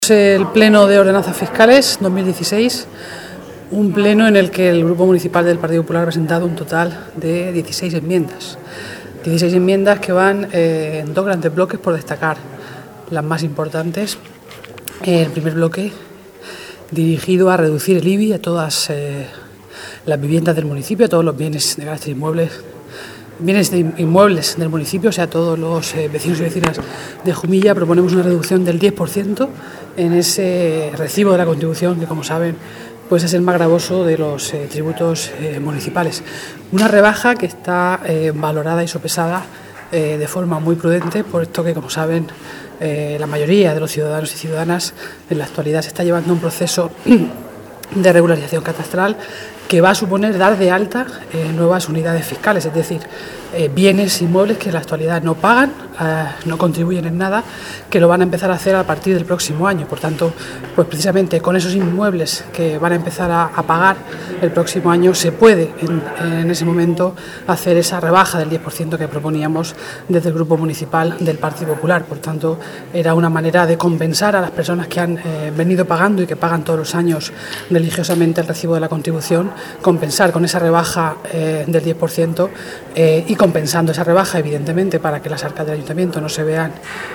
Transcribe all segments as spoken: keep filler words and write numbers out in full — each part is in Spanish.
El Pleno de Ordenanzas Fiscales dos mil dieciséis, un pleno en el que el Grupo Municipal del Partido Popular ha presentado un total de dieciséis enmiendas. dieciséis enmiendas que van eh, en dos grandes bloques, por destacar las más importantes. El primer bloque, dirigido a reducir el I B I a todas eh, las viviendas del municipio, a todos los bienes de carácter inmuebles, bienes de inmuebles del municipio, o sea, todos los eh, vecinos y vecinas de Jumilla. Proponemos una reducción del diez por ciento en ese recibo de la contribución, que, como saben, pues es el más gravoso de los eh, tributos eh, municipales. Una rebaja que está eh, valorada y sopesada eh, de forma muy prudente, puesto que, como saben, eh, la mayoría de los ciudadanos y ciudadanas en la actualidad se está llevando un proceso de regularización catastral que va a suponer dar de alta eh, nuevas unidades fiscales, es decir, eh, bienes inmuebles que en la actualidad no pagan, eh, no contribuyen en nada, que lo van a empezar a hacer a partir del próximo año. Por tanto, pues precisamente con esos inmuebles que van a empezar a, a pagar el próximo año, se puede en, en ese momento hacer esa rebaja del diez por ciento que proponíamos desde el Grupo Municipal del Partido Popular. Por tanto, era una manera de compensar a las personas que han eh, venido pagando y que pagan todos los años religiosamente el recibo de la contribución, compensar con esa rebaja eh, del diez por ciento eh, y compensando esa rebaja, evidentemente, para que las arcas del ayuntamiento no se vean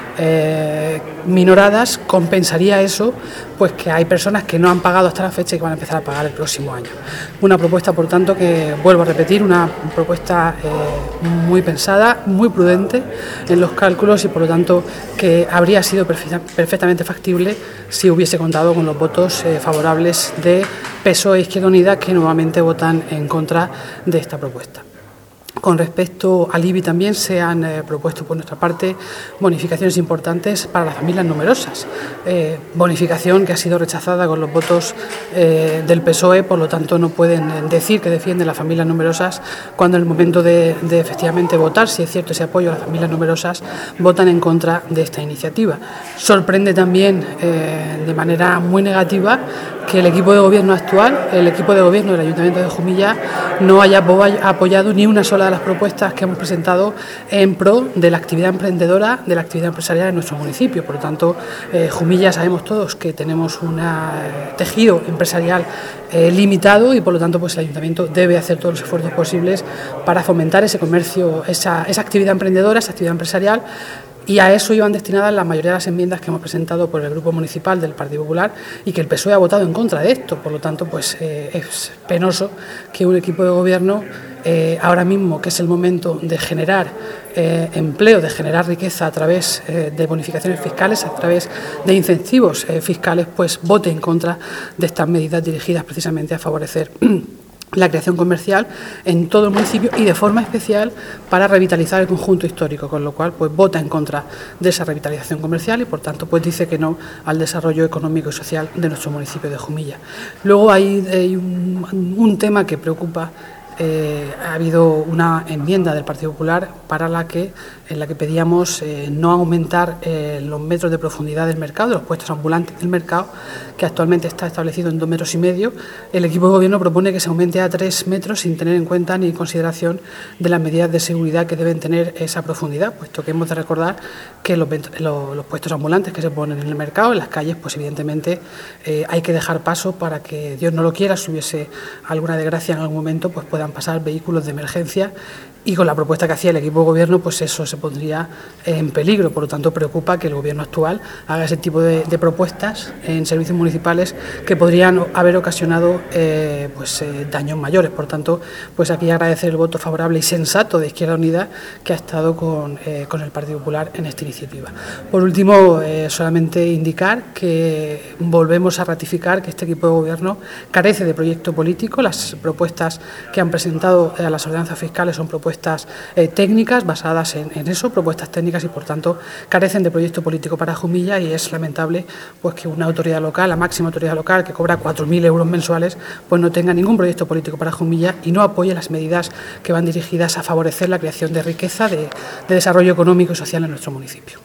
eh, minoradas, compensaría eso, pues que hay personas que no han pagado hasta la fecha y que van a empezar a pagar el próximo año. Una propuesta, por tanto, que vuelvo a repetir, una propuesta eh, muy pensada, muy prudente en los cálculos y, por lo tanto, que habría sido perfecta, perfectamente factible si hubiese contado con los votos eh, favorables de P S O E e Izquierda Unida, que nuevamente votan en contra de esta propuesta. Con respecto al I B I también se han eh, propuesto por nuestra parte bonificaciones importantes para las familias numerosas. Eh, bonificación que ha sido rechazada con los votos eh, del P S O E, por lo tanto no pueden decir que defienden las familias numerosas cuando en el momento de, de efectivamente votar, si es cierto ese apoyo a las familias numerosas, votan en contra de esta iniciativa. Sorprende también eh, de manera muy negativa que el equipo de gobierno actual, el equipo de gobierno del Ayuntamiento de Jumilla, no haya apoyado ni una sola de las propuestas que hemos presentado en pro de la actividad emprendedora, de la actividad empresarial en nuestro municipio. Por lo tanto, eh, Jumilla sabemos todos que tenemos un eh, tejido empresarial eh, limitado y, por lo tanto, pues el Ayuntamiento debe hacer todos los esfuerzos posibles para fomentar ese comercio, esa, esa actividad emprendedora, esa actividad empresarial. Y a eso iban destinadas la mayoría de las enmiendas que hemos presentado por el Grupo Municipal del Partido Popular y que el P S O E ha votado en contra de esto. Por lo tanto, pues eh, es penoso que un equipo de gobierno, eh, ahora mismo que es el momento de generar eh, empleo, de generar riqueza a través eh, de bonificaciones fiscales, a través de incentivos eh, fiscales, pues vote en contra de estas medidas dirigidas precisamente a favorecer la creación comercial en todo el municipio y de forma especial para revitalizar el conjunto histórico, con lo cual pues vota en contra de esa revitalización comercial y, por tanto, pues dice que no al desarrollo económico y social de nuestro municipio de Jumilla. Luego hay, hay un, un tema que preocupa. Eh, ha habido una enmienda del Partido Popular para la que, en la que pedíamos eh, no aumentar eh, los metros de profundidad del mercado, de los puestos ambulantes del mercado, que actualmente está establecido en dos metros y medio. El equipo de gobierno propone que se aumente a tres metros sin tener en cuenta ni consideración de las medidas de seguridad que deben tener esa profundidad, puesto que hemos de recordar que los, los, los puestos ambulantes que se ponen en el mercado, en las calles, pues evidentemente eh, hay que dejar paso para que, Dios no lo quiera, si hubiese alguna desgracia en algún momento, pues puedan pasar vehículos de emergencia, y con la propuesta que hacía el equipo de gobierno, pues eso se pondría en peligro. Por lo tanto, preocupa que el gobierno actual haga ese tipo de, de propuestas en servicios municipales que podrían haber ocasionado eh, pues, eh, daños mayores. Por tanto, pues aquí agradecer el voto favorable y sensato de Izquierda Unida, que ha estado con, eh, con el Partido Popular en esta iniciativa. Por último, eh, solamente indicar que volvemos a ratificar que este equipo de gobierno carece de proyecto político. Las propuestas que han presentado a las ordenanzas fiscales son propuestas eh, técnicas basadas en, en eso, propuestas técnicas, y por tanto carecen de proyecto político para Jumilla, y es lamentable pues que una autoridad local, la máxima autoridad local, que cobra cuatro mil euros mensuales, pues no tenga ningún proyecto político para Jumilla y no apoye las medidas que van dirigidas a favorecer la creación de riqueza, de, de desarrollo económico y social en nuestro municipio.